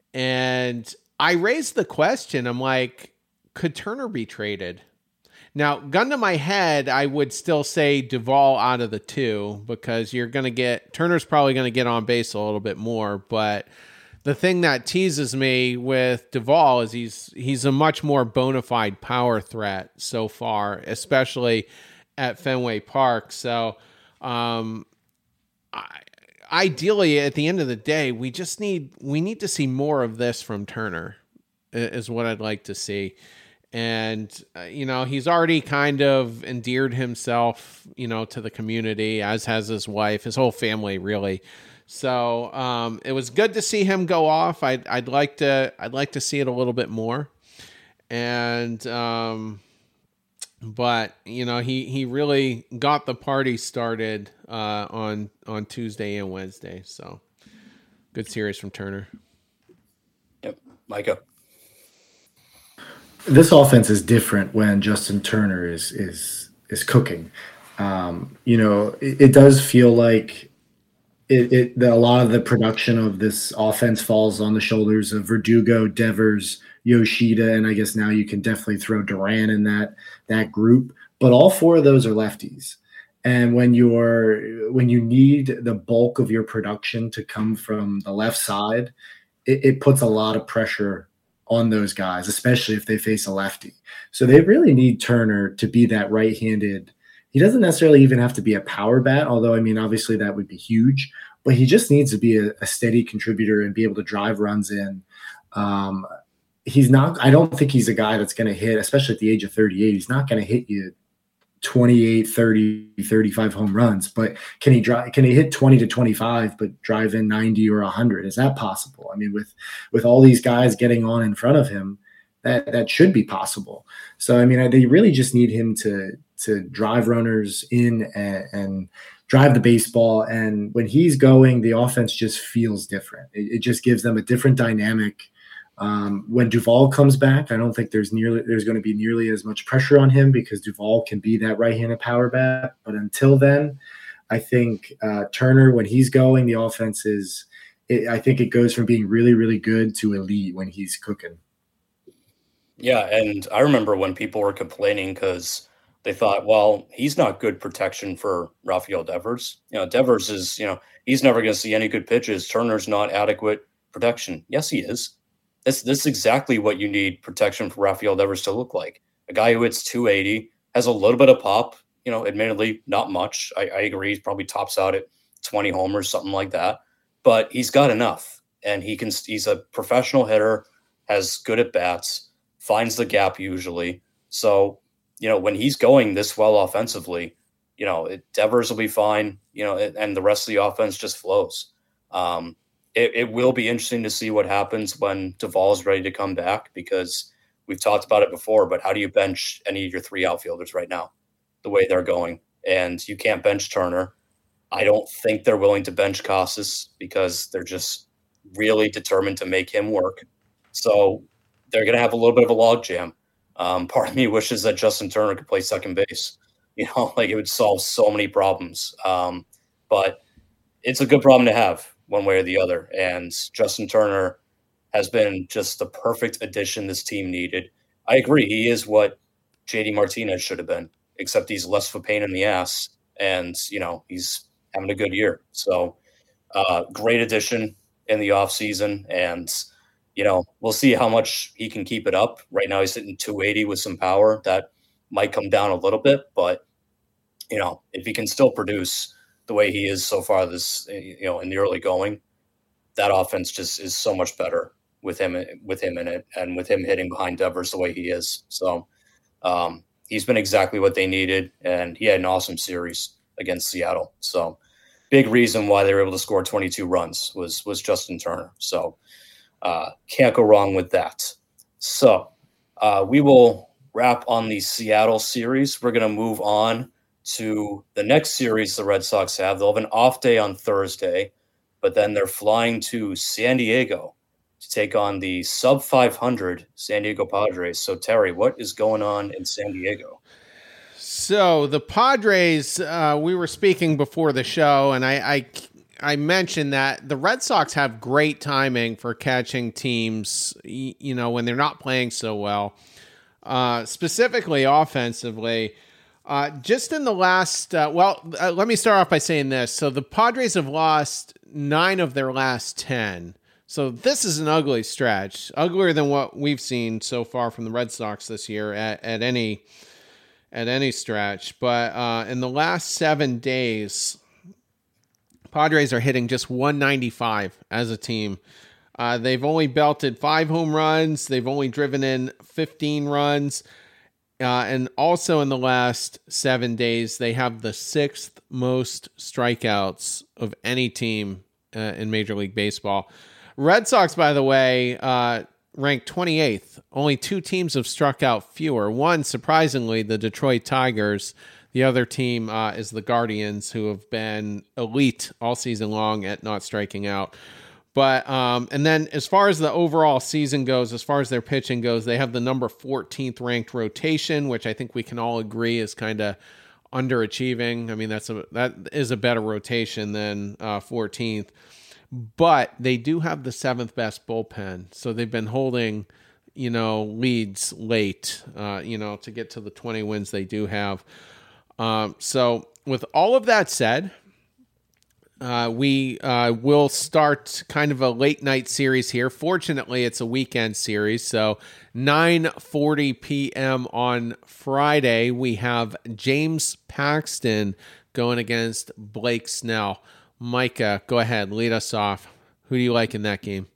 And I raised the question, I'm like, could Turner be traded? Now, gun to my head, I would still say Duvall out of the two because you're going to get, Turner's probably going to get on base a little bit more. But the thing that teases me with Duvall is he's he's a much more bona fide power threat so far, especially at Fenway Park. So, um, I, ideally, at the end of the day, we just need we need to see more of this from Turner, is what I'd like to see. And, uh, you know, he's already kind of endeared himself, you know, to the community, as has his wife, his whole family, really. So um, it was good to see him go off. I'd, I'd like to I'd like to see it a little bit more. And, um, but, you know, he, he really got the party started uh, on, on Tuesday and Wednesday. So good series from Turner. Yep. Micah. This offense is different when Justin Turner is is is cooking. Um, you know, it, it does feel like it, it the, a lot of the production of this offense falls on the shoulders of Verdugo, Devers, Yoshida, and I guess now you can definitely throw Duran in that that group. But all four of those are lefties. And when you're when you need the bulk of your production to come from the left side, it, it puts a lot of pressure on those guys, especially if they face a lefty. So they really need Turner to be that right-handed. He doesn't necessarily even have to be a power bat, although, I mean, obviously that would be huge, but he just needs to be a, a steady contributor and be able to drive runs in. Um, he's not, I don't think he's a guy that's going to hit, especially at the age of thirty-eight, he's not going to hit you twenty-eight, thirty, thirty-five home runs, but can he drive, can he hit twenty to twenty-five, but drive in ninety or a hundred? Is that possible? I mean, with, with all these guys getting on in front of him, that, that should be possible. So, I mean, they really just need him to, to drive runners in and, and drive the baseball. And when he's going, the offense just feels different. It, it just gives them a different dynamic. Um, when Duvall comes back, I don't think there's nearly there's going to be nearly as much pressure on him because Duvall can be that right-handed power bat. But until then, I think uh, Turner, when he's going, the offense is. It, I think it goes from being really, really good to elite when he's cooking. Yeah, and I remember when people were complaining because they thought, well, he's not good protection for Rafael Devers. You know, Devers is, you know, he's never going to see any good pitches. Turner's not adequate protection. Yes, he is. This, this is exactly what you need protection for Rafael Devers to look like. A guy who hits two eighty, has a little bit of pop, you know, admittedly not much. I, I agree. He probably tops out at twenty homers, something like that. But he's got enough. And he can. He's a professional hitter, has good at bats, finds the gap usually. So, you know, when he's going this well offensively, you know, it, Devers will be fine, you know, and, and the rest of the offense just flows. Um, It, it will be interesting to see what happens when Duvall is ready to come back because we've talked about it before, but how do you bench any of your three outfielders right now, the way they're going? And you can't bench Turner. I don't think they're willing to bench Casas because they're just really determined to make him work. So they're going to have a little bit of a logjam. Um, part of me wishes that Justin Turner could play second base. You know, like it would solve so many problems. Um, but it's a good problem to have, one way or the other. And Justin Turner has been just the perfect addition this team needed. I agree. He is what J D Martinez should have been. except he's less of a pain in the ass, and you know he's having a good year. So uh, great addition in the offseason, and you know we'll see how much he can keep it up. Right now he's hitting two eighty with some power. That might come down a little bit, but you know if he can still produce the way he is so far this you know in the early going, that offense just is so much better with him with him in it, and with him hitting behind Devers the way he is. So um, he's been exactly what they needed, and he had an awesome series against Seattle. So big reason why they were able to score twenty-two runs was was Justin Turner. So uh, can't go wrong with that. So uh, we will wrap on the Seattle series. We're going to move on to the next series the Red Sox have. They'll have an off day on Thursday, but then they're flying to San Diego to take on the sub five hundred San Diego Padres. So, Terry, what is going on in San Diego? So the Padres, uh, we were speaking before the show, and I, I I mentioned that the Red Sox have great timing for catching teams, you know, when they're not playing so well, uh, specifically offensively. Uh, just in the last, uh, well, uh, let me start off by saying this. So the Padres have lost nine of their last ten. So this is an ugly stretch, uglier than what we've seen so far from the Red Sox this year at, at any at any stretch. But uh, in the last seven days, Padres are hitting just one ninety-five as a team. Uh, they've only belted five home runs. They've only driven in fifteen runs. Uh, and also in the last seven days, they have the sixth most strikeouts of any team uh, in Major League Baseball. Red Sox, by the way, uh, ranked twenty-eighth. Only two teams have struck out fewer. One, surprisingly, the Detroit Tigers. The other team uh, is the Guardians, who have been elite all season long at not striking out. But um, and then as far as the overall season goes, as far as their pitching goes, they have the number fourteenth ranked rotation, which I think we can all agree is kind of underachieving. I mean, that's a that is a better rotation than uh, fourteenth. But they do have the seventh best bullpen, so they've been holding, you know, leads late, uh, you know, to get to the twenty wins they do have. Um, so with all of that said, Uh, we uh, will start kind of a late night series here. Fortunately, it's a weekend series, so nine forty p.m. on Friday, we have James Paxton going against Blake Snell. Micah, go ahead, lead us off. Who do you like in that game?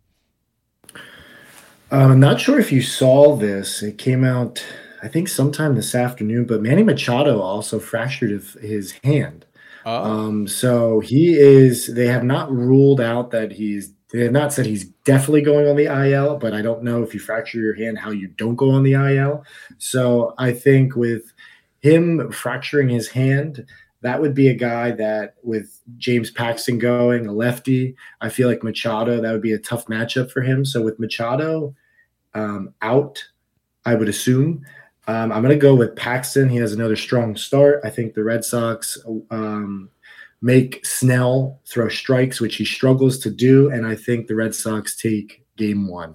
Um, I'm not sure if you saw this. It came out, I think, sometime this afternoon, but Manny Machado also fractured his hand. Oh. Um, so he is, they have not ruled out that he's, they have not said he's definitely going on the I L, but I don't know if you fracture your hand, how you don't go on the I L. So I think with him fracturing his hand, that would be a guy that with James Paxton going, a lefty, I feel like Machado, that would be a tough matchup for him. So with Machado um, out, I would assume, Um, I'm going to go with Paxton. He has another strong start. I think the Red Sox um, make Snell throw strikes, which he struggles to do, and I think the Red Sox take game one.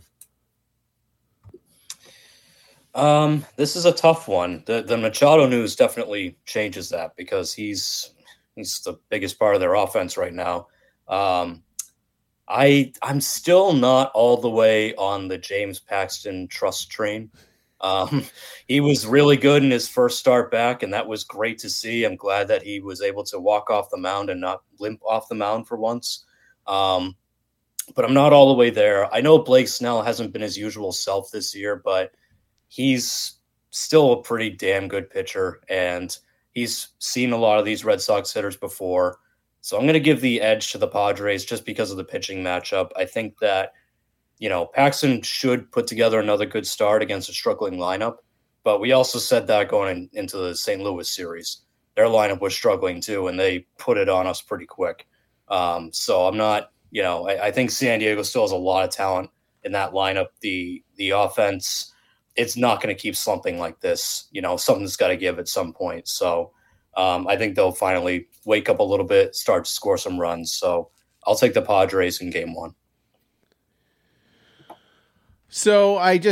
Um, this is a tough one. The the Machado news definitely changes that because he's he's the biggest part of their offense right now. Um, I I'm still not all the way on the James Paxton trust train. Um, he was really good in his first start back, and that was great to see. I'm glad that he was able to walk off the mound and not limp off the mound for once. Um, but I'm not all the way there. I know Blake Snell hasn't been his usual self this year, but he's still a pretty damn good pitcher, and he's seen a lot of these Red Sox hitters before. So I'm going to give the edge to the Padres just because of the pitching matchup. I think that You know, Paxton should put together another good start against a struggling lineup, but we also said that going in, into the Saint Louis series. Their lineup was struggling too, and they put it on us pretty quick. Um, so I'm not, you know, I, I think San Diego still has a lot of talent in that lineup. The the offense, it's not going to keep slumping like this. You know, something's got to give at some point. So um, I think they'll finally wake up a little bit, start to score some runs. So I'll take the Padres in game one. So I just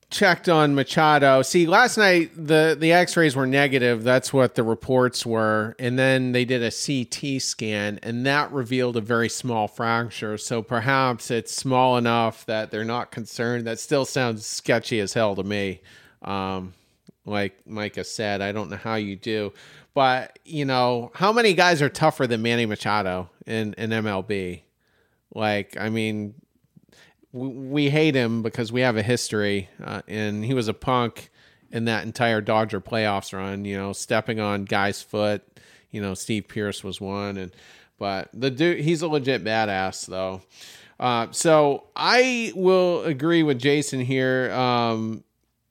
checked on Machado. See, last night the, the x-rays were negative. That's what the reports were. And then they did a C T scan, and that revealed a very small fracture. So perhaps it's small enough that they're not concerned. That still sounds sketchy as hell to me. Um, like Micah said, I don't know how you do. But, you know, how many guys are tougher than Manny Machado in, in M L B? Like, I mean... we hate him because we have a history, uh, and he was a punk in that entire Dodger playoffs run, you know, stepping on guys' foot. You know, Steve Pearce was one, and but the dude, he's a legit badass though. Uh, so I will agree with Jason here. Um,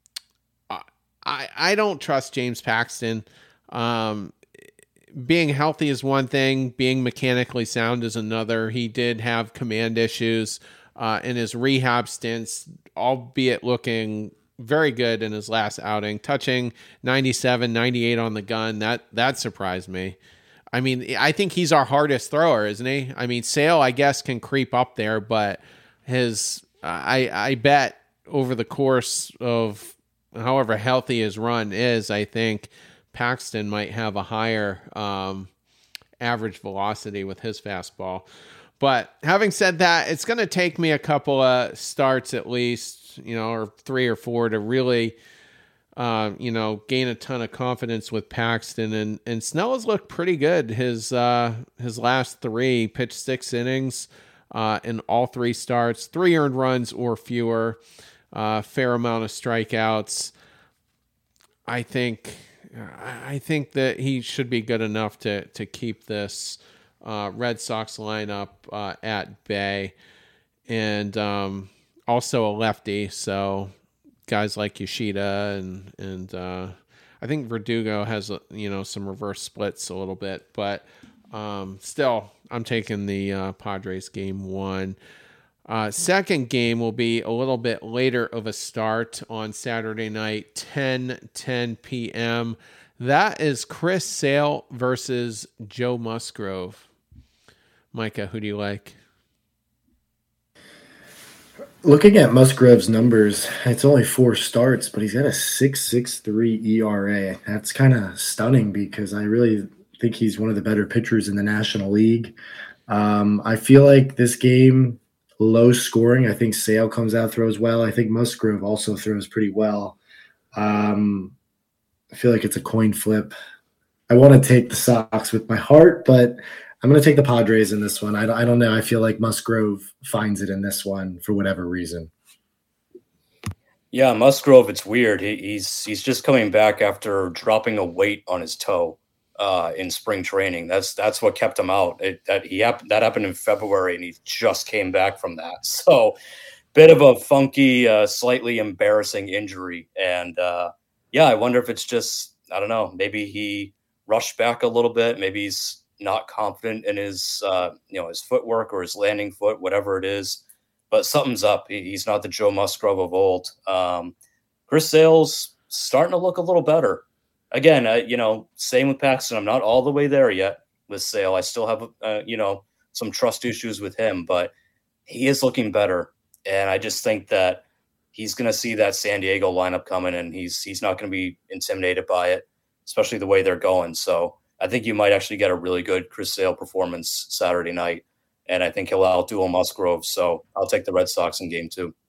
I I don't trust James Paxton. Um, being healthy is one thing, being mechanically sound is another. He did have command issues. Uh, in his rehab stints, albeit looking very good in his last outing, touching ninety-seven, ninety-eight on the gun. That that surprised me. I mean, I think he's our hardest thrower, isn't he? I mean, Sale, I guess, can creep up there, but his, I I bet over the course of however healthy his run is, I think Paxton might have a higher um, average velocity with his fastball. But having said that, it's going to take me a couple of starts at least, you know, or three or four to really, uh, you know, gain a ton of confidence with Paxton. And, and Snell has looked pretty good. His uh, his last three, pitched six innings uh, in all three starts, three earned runs or fewer, uh, fair amount of strikeouts. I think I think that he should be good enough to to keep this Uh, Red Sox lineup uh, at bay, and um, also a lefty. So guys like Yoshida and and uh, I think Verdugo has you know some reverse splits a little bit, but um, still I'm taking the uh, Padres game one. Uh, second game will be a little bit later of a start on Saturday night, ten ten p.m. That is Chris Sale versus Joe Musgrove. Micah, who do you like? Looking at Musgrove's numbers, it's only four starts, but he's got a six point six three E R A. That's kind of stunning because I really think he's one of the better pitchers in the National League. Um, I feel like this game, low scoring. I think Sale comes out, throws well. I think Musgrove also throws pretty well. Um, I feel like it's a coin flip. I want to take the Sox with my heart, but I'm going to take the Padres in this one. I, I don't know. I feel like Musgrove finds it in this one for whatever reason. Yeah, Musgrove, it's weird. He, he's he's just coming back after dropping a weight on his toe uh, in spring training. That's that's what kept him out. It, that he happened that happened in February, and he just came back from that. So, bit of a funky, uh, slightly embarrassing injury. And uh, yeah, I wonder if it's just I don't know. Maybe he rushed back a little bit. Maybe he's not confident in his, uh, you know, his footwork or his landing foot, whatever it is, but something's up. He, he's not the Joe Musgrove of old. Um, Chris Sale's starting to look a little better. Again, uh, you know, same with Paxton. I'm not all the way there yet with Sale. I still have, uh, you know, some trust issues with him, but he is looking better. And I just think that he's going to see that San Diego lineup coming, and he's he's not going to be intimidated by it, especially the way they're going. So I think you might actually get a really good Chris Sale performance Saturday night, and I think he'll outdo Musgrove. So I'll take the Red Sox in game two.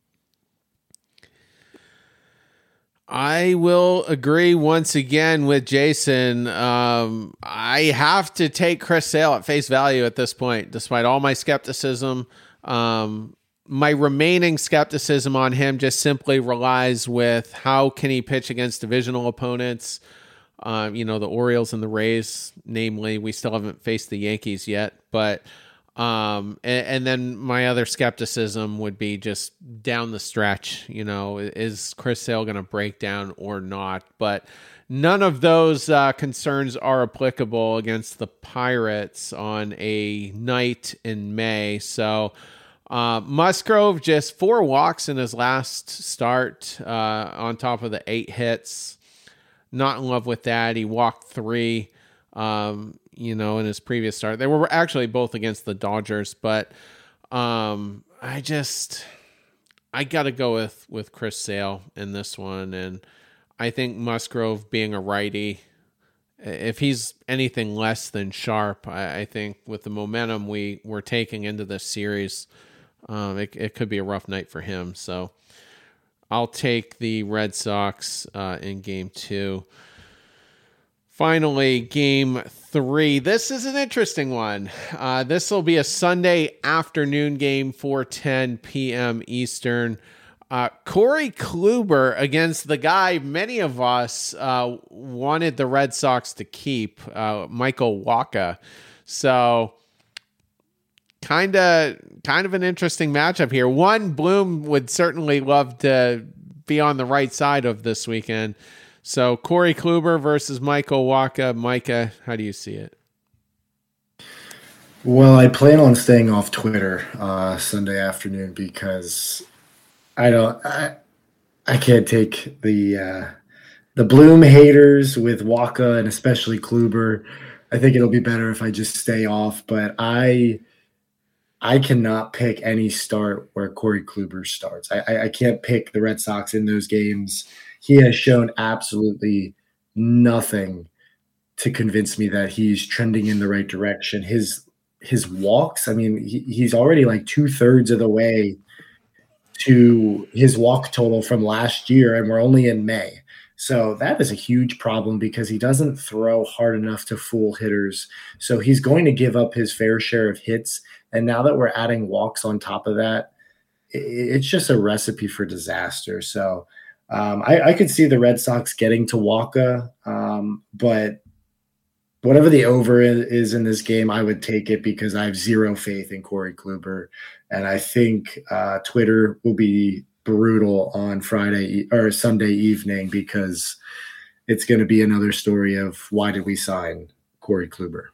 I will agree once again with Jason. Um, I have to take Chris Sale at face value at this point, despite all my skepticism. Um, my remaining skepticism on him just simply relies with how can he pitch against divisional opponents. Um, you know, the Orioles and the Rays, namely. We still haven't faced the Yankees yet, but um, and, and then my other skepticism would be just down the stretch. You know, is Chris Sale going to break down or not? But none of those uh, concerns are applicable against the Pirates on a night in May. So uh, Musgrove just four walks in his last start, uh, on top of the eight hits. Not in love with that. He walked three, um, you know, in his previous start. They were actually both against the Dodgers, but um, I just, I got to go with, with Chris Sale in this one. And I think Musgrove being a righty, if he's anything less than sharp, I, I think with the momentum we we're taking into this series, um, it, it could be a rough night for him. So I'll take the Red Sox uh, in game two. Finally, game three. This is an interesting one. Uh, this will be a Sunday afternoon game, four ten p.m. Eastern. Uh, Corey Kluber against the guy many of us uh, wanted the Red Sox to keep, uh, Michael Wacha. So kind of kind of an interesting matchup here. One, Bloom would certainly love to be on the right side of this weekend. So Corey Kluber versus Michael Wacha. Micah, how do you see it? Well, I plan on staying off Twitter uh, Sunday afternoon because I don't, I, I can't take the uh, the Bloom haters with Wacha and especially Kluber. I think it'll be better if I just stay off. But I, I cannot pick any start where Corey Kluber starts. I, I, I can't pick the Red Sox in those games. He has shown absolutely nothing to convince me that he's trending in the right direction. His his walks, I mean, he, he's already like two thirds of the way to his walk total from last year, and we're only in May. So that is a huge problem because he doesn't throw hard enough to fool hitters. So he's going to give up his fair share of hits. And now that we're adding walks on top of that, it, it's just a recipe for disaster. So Um, I, I could see the Red Sox getting to Wacha, um, but whatever the over is, is in this game, I would take it because I have zero faith in Corey Kluber, and I think uh, Twitter will be brutal on Friday or Sunday evening because it's going to be another story of why did we sign Corey Kluber.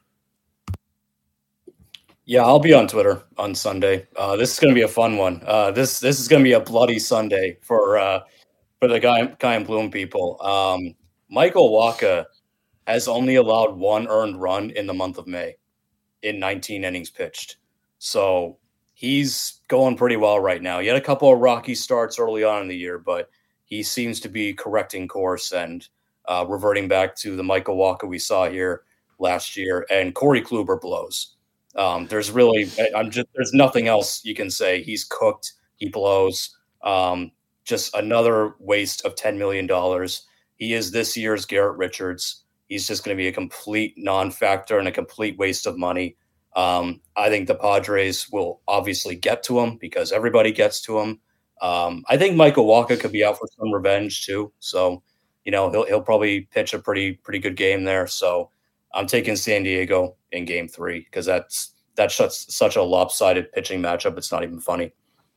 Yeah, I'll be on Twitter on Sunday. Uh, this is going to be a fun one. Uh, this this is going to be a bloody Sunday for. Uh, For the guy, guy and Bloom people, um, Michael Wacha has only allowed one earned run in the month of May in nineteen innings pitched. So he's going pretty well right now. He had a couple of rocky starts early on in the year, but he seems to be correcting course and uh, reverting back to the Michael Wacha we saw here last year. And Corey Kluber blows. Um, there's really, I'm just, there's nothing else you can say. He's cooked. He blows. Um, Just another waste of ten million dollars. He is this year's Garrett Richards. He's just going to be a complete non-factor and a complete waste of money. Um, I think the Padres will obviously get to him because everybody gets to him. Um, I think Michael Wacha could be out for some revenge too. So, you know, he'll he'll probably pitch a pretty pretty good game there. So I'm taking San Diego in game three because that's that's such, such a lopsided pitching matchup. It's not even funny.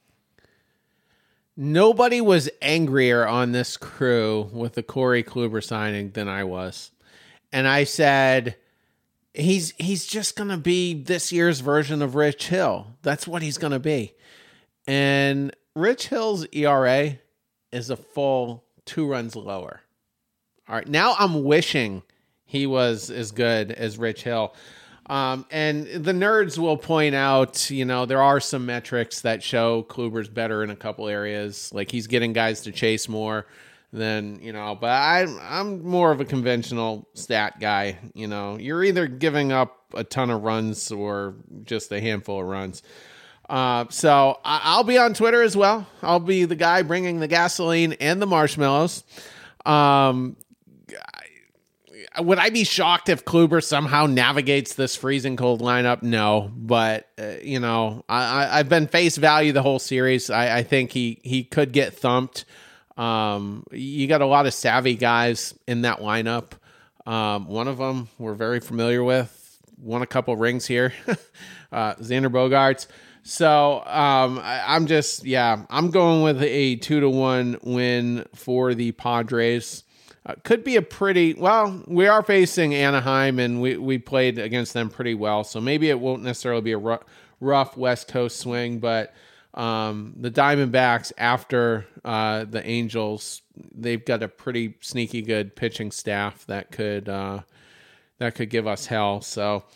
Nobody was angrier on this crew with the Corey Kluber signing than I was. And I said, he's he's just going to be this year's version of Rich Hill. That's what he's going to be. And Rich Hill's E R A is a full two runs lower. All right, now I'm wishing he was as good as Rich Hill. Um, and the nerds will point out, you know, there are some metrics that show Kluber's better in a couple areas. Like he's getting guys to chase more than, you know, but I, I'm more of a conventional stat guy. You know, you're either giving up a ton of runs or just a handful of runs. Uh, so I, I'll be on Twitter as well. I'll be the guy bringing the gasoline and the marshmallows. Um, Would I be shocked if Kluber somehow navigates this freezing cold lineup? No, but uh, you know, I, I, I've been face value the whole series. I, I think he he could get thumped. Um, you got a lot of savvy guys in that lineup. Um, one of them we're very familiar with, won a couple rings here, uh, Xander Bogaerts. So um, I, I'm just yeah, I'm going with a two to one win for the Padres. Uh, could be a pretty, well, we are facing Anaheim, and we, we played against them pretty well, so maybe it won't necessarily be a rough, rough West Coast swing, but um, the Diamondbacks, after uh, the Angels, they've got a pretty sneaky good pitching staff that could uh, that could give us hell. So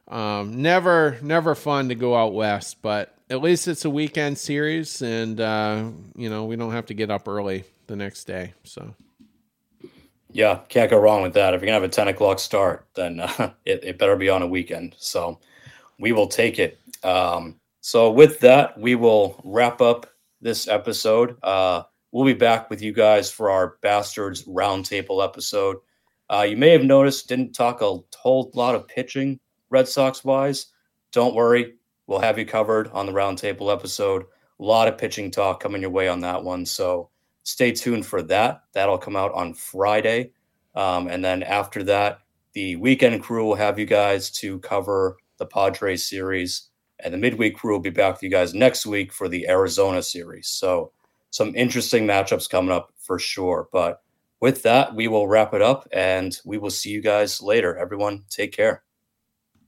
Um, never, never fun to go out west, but at least it's a weekend series, and uh, you know, we don't have to get up early the next day. So, yeah, can't go wrong with that. If you're gonna have a ten o'clock start, then uh, it, it better be on a weekend. So, we will take it. Um, so, with that, we will wrap up this episode. Uh, we'll be back with you guys for our Bastards Roundtable episode. Uh, you may have noticed, didn't talk a whole lot of pitching Red Sox wise. Don't worry. We'll have you covered on the Roundtable episode. A lot of pitching talk coming your way on that one. So stay tuned for that. That'll come out on Friday. Um, and then after that, the weekend crew will have you guys to cover the Padres series. And the midweek crew will be back with you guys next week for the Arizona series. So some interesting matchups coming up for sure. But with that, we will wrap it up and we will see you guys later. Everyone, take care.